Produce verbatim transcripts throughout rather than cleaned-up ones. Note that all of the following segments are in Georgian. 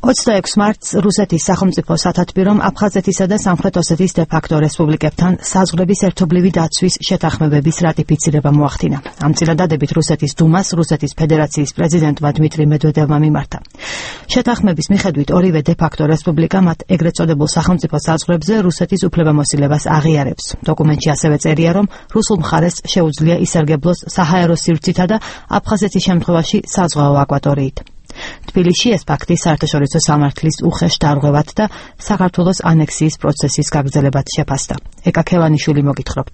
ოცდაექვსი მარტს რუსეთის სახელმწიფო სათათბირომ აფხაზეთისა და სამხრეთ ოსეთის დე-ფაქტო რესპუბლიკებთან საზღვრების ერთობლივი დაცვის შეთანხმებების რატიფიცირება მოახდინა. ამ წინადადებით რუსეთის დუმას რუსეთის ფედერაციის პრეზიდენტმა დმიტრი მედვედევმა მიმართა. შეთანხმების მიხედვით ორივე დე-ფაქტო რესპუბლიკა მათ ეგრეთ წოდებულ სახელმწიფო საზღვრებზე რუსეთის უფლებამოსილებას აღიარებს. დოკუმენტში ასევე წერია, რომ რუსულ მხარეს შეუძლია ისარგებლოს საჰაერო სივრცითა და აფხაზეთის შემთხვევაში საზღვაო აკვატორიით. თბილისში ეს ფაქტი საერთაშორისო სამართლის უხეშ დარღვევად და საქართველოს ანექსიის პროცესის გაგრძელებად შეფასდა. ეკა ქევანიშვილი მოგითხრობთ.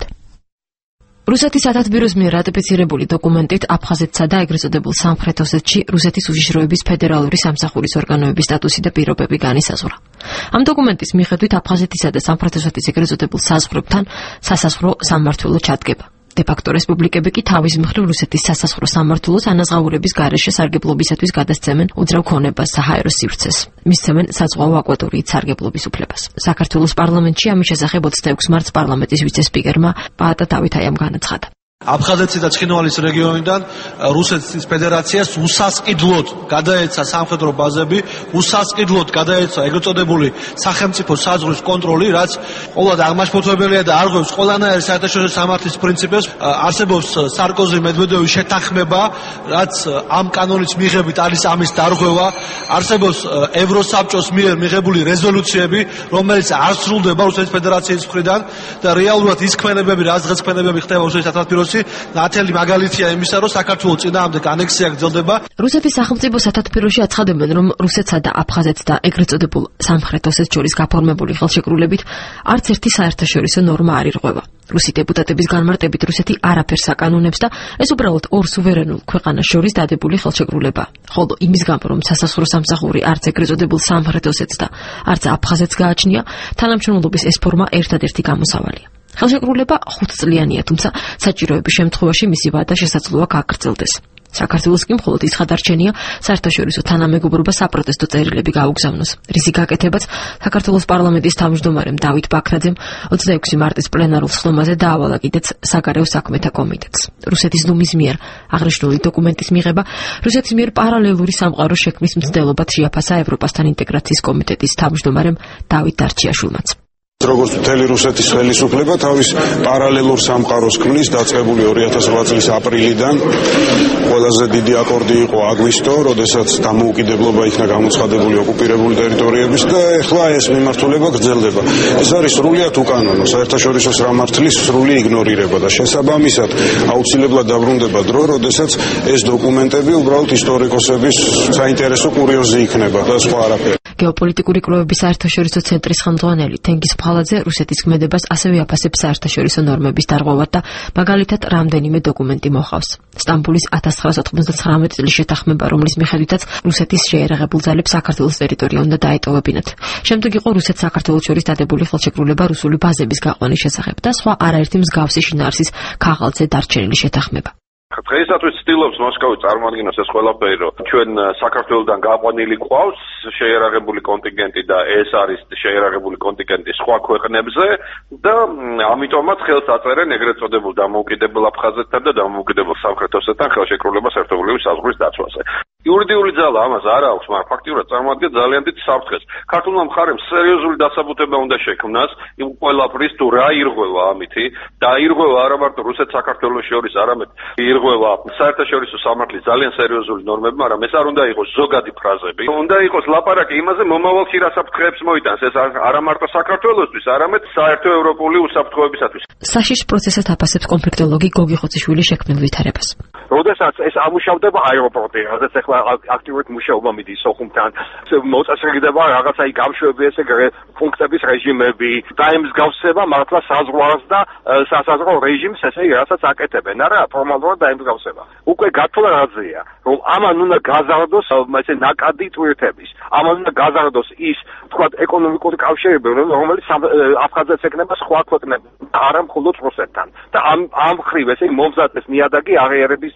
რუსეთის სათათბიროს მიერ რატიფიცირებული დოკუმენტით აფხაზეთსა და ეგრეთ წოდებულ სამხრეთ ოსეთში რუსეთის უშიშროების ფედერალური სამსახურის ორგანოების სტატუსი და პირობები განისაზღვრა. ამ დოკუმენტის მიხედვით აფხაზეთისა და სამხრეთ ოსეთის ეგრეთ წოდებულ საზღვრებთან სასაზღვრო სამმართველო ჩადგება. დე-ფაქტო რესპუბლიკები კი თავის მხრივ რუსეთის სასაზღვრო სამმართველოს ანაზღაურების გარეშე სარგებლობისათვის გადასცემენ უძრავ ქონებას საჰაერო სივრცეს. მისცემენ საზღვაო აკვატორიით სარგებლობის უფლებას. საქართველოს პარლამენტში ამის შესახებ ოცდაექვსი მარტს პარლამენტის ვიცე-სპიკერმა პაატა დავითაიამ განაცხადა. აფხაზეთის და ცხინვალის რეგიონიდან რუსეთის ფედერაციას უსასყიდლოდ გადაეცა სამხედრო ბაზები, უსასყიდლოდ გადაეცა ეგრეთ წოდებული სახელმწიფო საზღვრის კონტროლი, რაც ყოველად აღმაშფოთებელია და არღვევს ყველანაირი საერთაშორისო სამართლის პრინციპებს. არსებობს სარკოზი-მედვედევის შეთანხმება, რაც ამ კანონის მიღებით არის ამის დარღვევა. არსებობს ევროსაბჭოს მიერ მიღებული რეზოლუციები, რომელიც არ სრულდება რუსეთის ფედერაციის მხრიდან და რეალურად ის ქმედებები, რაც დღეს ქმედებები ხდება რუსეთის სათათბიროში, ნათელი მაგალითია იმისა, რომ საქართველოს წინააღმდეგ ანექსია გრძელდება. რუსეთის სახელმწიფო სათათბიროში აცხადებენ, რომ რუსეთსა და აფხაზეთს და ეგრეთ წოდებულ სამხრეთ ოსეთს შორის გაფორმებული ხელშეკრულებით არც ერთი საერთაშორისო ნორმა არ ირღვევა. რუსი დეპუტატების განმარტებით რუსეთი არაფერს აკანონებს და ეს უბრალოდ ორ სუვერენულ ქვეყანას შორის დადებული ხელშეკრულება. ხოლო იმის გამო, რომ სასაზღვრო სამსახური არც ეგრეთ წოდებულ სამხრეთ ოსეთს და არც აფხაზეთს გააჩნია, თანამშრომლობის ეს ფორმა ერთადერთი გამოსავალია. ხელშეკრულება ხუთწლიანია, თუმცა საჭიროების შემთხვევაში მისი ვადა შესაძლოა გაგრძელდეს. საქართველოს კი მხოლოდ ის ხადარჩენია საერთაშორისო თანამეგობრობა საპროტესტო წერილები გაუგზავნოს. რისი გაკეთებაც საქართველოს პარლამენტის თავმჯდომარემ დავით ბაქრაძემ ოცდაექვსი მარტის პლენარულ სხდომაზე დაავალა კიდეც საგარეო საქმეთა კომიტეტს. რუსეთის დუმის მიერ აღნიშნული დოკუმენტის მიღება რუსეთის მიერ პარალელური სამყაროს შექმნის მცდელობად შეაფასა ევროპასთან ინტეგრაციის კომიტეტის თავმჯდომარემ დავით დარჩიაშვილმაც. როგორც მთელი რუსეთის ხელისუფლება თავის პარალელურ სამყაროს ქმნის, დაწყებული ორი ათას ოთხ წლის აპრილიდან. ყველაზე დიდი აკორდი იყო აგვისტო, როდესაც დამოუკიდებლობა იქნა გამოცხადებული ოკუპირებული ტერიტორიების და ეხლა ეს მიმართულება გრძელდება. ეს არის სრულიად უკანონო, საერთაშორისო სამართლის სრული იგნორირება და შესაბამისად აუცილებლად დაბრუნდება დრო, როდესაც ეს დოკუმენტები უბრალოდ ისტორიკოსების საინტერესო კურიოზი იქნება და სხვა არაფერი. გეოპოლიტიკური კვლევების საერთაშორისო ცენტრის ხელმძღვანელი თენგიზ ფხალაძე რუსეთის ქმედებას ასევე აფასებს საერთაშორისო ნორმების დარღვევად და მაგალითად რამდენიმე დოკუმენტი მოჰყავს. სტამბოლის ათას ცხრაას ოთხმოცდათვრამეტი წლის შეთანხმება, რომლის მიხედვითაც რუსეთის შეერაღებულ ძალებს საქართველოს ტერიტორია უნდა დაეტოვებინათ. შემდეგ იყო რუსეთ-საქართველოს შორის დადებული ხელშეკრულება რუსული ბაზების გაყვანის შესახებ და სხვა არაერთი მსგავსი შინაარსის ქაღალდზე დარჩენილი შეთანხმება. დღეისათვის ცდილობს მოსკოვი წარმოადგინოს ეს ყველაფერი, რომ ჩვენ საქართველოსთან გაყვანილი ყავს შეერაღებული კონტინგენტი და ეს არის შეერაღებული კონტინგენტი სხვა ქვეყნებზე და ამიტომაც ხელს აწერენ ეგრეთ წოდებულ დამოუკიდებელ აფხაზეთთან და დამოუკიდებელ სამხრეთ ოსეთთან ხელშეკრულებას ერთობლივი საზღვრის დაცვაზე. იურიდიული ძალა ამას არ აქვს, მაგრამ ფაქტიურად წარმოადგენს ძალიან დიდ საფრთხეს. ქართულმა მხარემ სერიოზული დასაბუთება უნდა შექმნას იმ ყველაფრის თუ რა ირღვევა ამითი და ირღვევა არა მარტო რუსეთ-საქართველოს შორის, არამედ ირღვევა საერთაშორისო სამართლის ძალიან სერიოზული ნორმები, მაგრამ ეს არ უნდა იყოს ზოგადი ფრაზები. უნდა იყოს ლაპარაკი იმაზე, მომავალში რა საფრთხეებს მოიტანს ეს არა მარტო საქართველოსთვის, არამედ საერთო ევროპული უსაფრთხოებისათვის. საშიშ პროცესად აფასებს კონფლიქტოლოგი გოგი ხოციშვილი შექმნილ ვითარებას. როდესაც ეს ამუშავდება აეროპორტი, რადგან ახლა აქტიურად მუშაობა მიდის სოხუმთან, მოწესრიგდება რაღაცა იქ გამშვები ესე ფუნქციების რეჟიმები, დაემსგავსება მართლა საზღვარს და სასაზღვრო რეჟიმს, ესე რასაც აკეთებენ, არა ფორმალურად დაემსგავსება. უკვე გათვლა რაზეა, რომ ამან უნდა გაზარდოს ესე ნაკადი ტვირთების, ამან უნდა გაზარდოს ის, თქვათ, ეკონომიკური კავშირები, რომელიც აფხაზეთს ეკნება სხვა ქვეყნებთან, არა მხოლოდ რუსეთთან. და ამ ამ ხრივ ესე მომზადდეს ნიადაგი აღიარების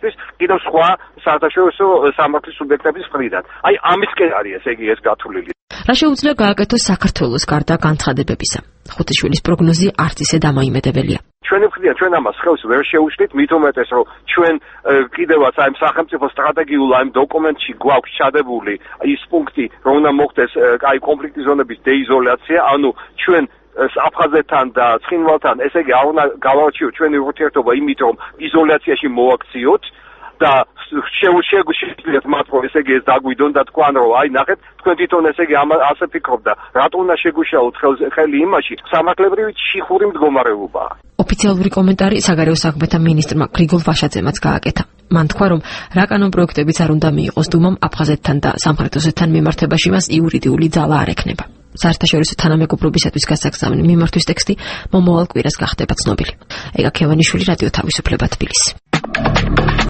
მოსაწყისისთვის კიდევ სხვა საერთაშორისო სამართლის სუბიექტების მხრიდან. აი ამისკენ არის ესე იგი ეს გათვლილი. რა შეუძლია გააკეთოს საქართველოს გარდა განცხადებებისა? ხუთიშვილის პროგნოზი არც ისე დამოიმედებელია. ჩვენი მხრიდან ჩვენ ამას ხელს ვერ შეუშლით, მით უმეტეს რომ ჩვენ კიდევაც აი სახელმწიფო სტრატეგიულ აი დოკუმენტში გვაქვს ჩადებული ის პუნქტი, რომ უნდა მოხდეს აი კონფლიქტის ზონების დეიზოლაცია, ანუ ჩვენ აფხაზეთთან და ცხინვალთან, ესე იგი არ უნდა გავარჩიოთ ჩვენი ურთიერთობა იმით, რომ იზოლაციაში მოაქციოთ და შეგვიძლიათ მათ რომ ესე იგი ეს დაგვიდონ და თქვან რომ აი ნახეთ თქვენ თვითონ ესე იგი ასე ფიქრობ და რატო უნდა შეგუშაოთ ხელი იმაში სამართლებრივი შიხური მდგომარეობაა. ოფიციალური კომენტარი საგარეო საქმეთა მინისტრმა გრიგოლ ვაშაძემაც გააკეთა. მან თქვა რომ რა კანონ პროექტებიც არ უნდა მიიღოს დუმამ აფხაზეთთან და სამხრეთ ოსეთთან მიმართებაში მას იურიდიული ძალა არ ექნება. საერთაშორისო თანამეგობრობისათვის გასაგზავნი მიმართვის ტექსტი მომავალ კვირას გახდება ცნობილი. ეგა ქევანიშვილი, რადიო თავისუფლება, თბილისი.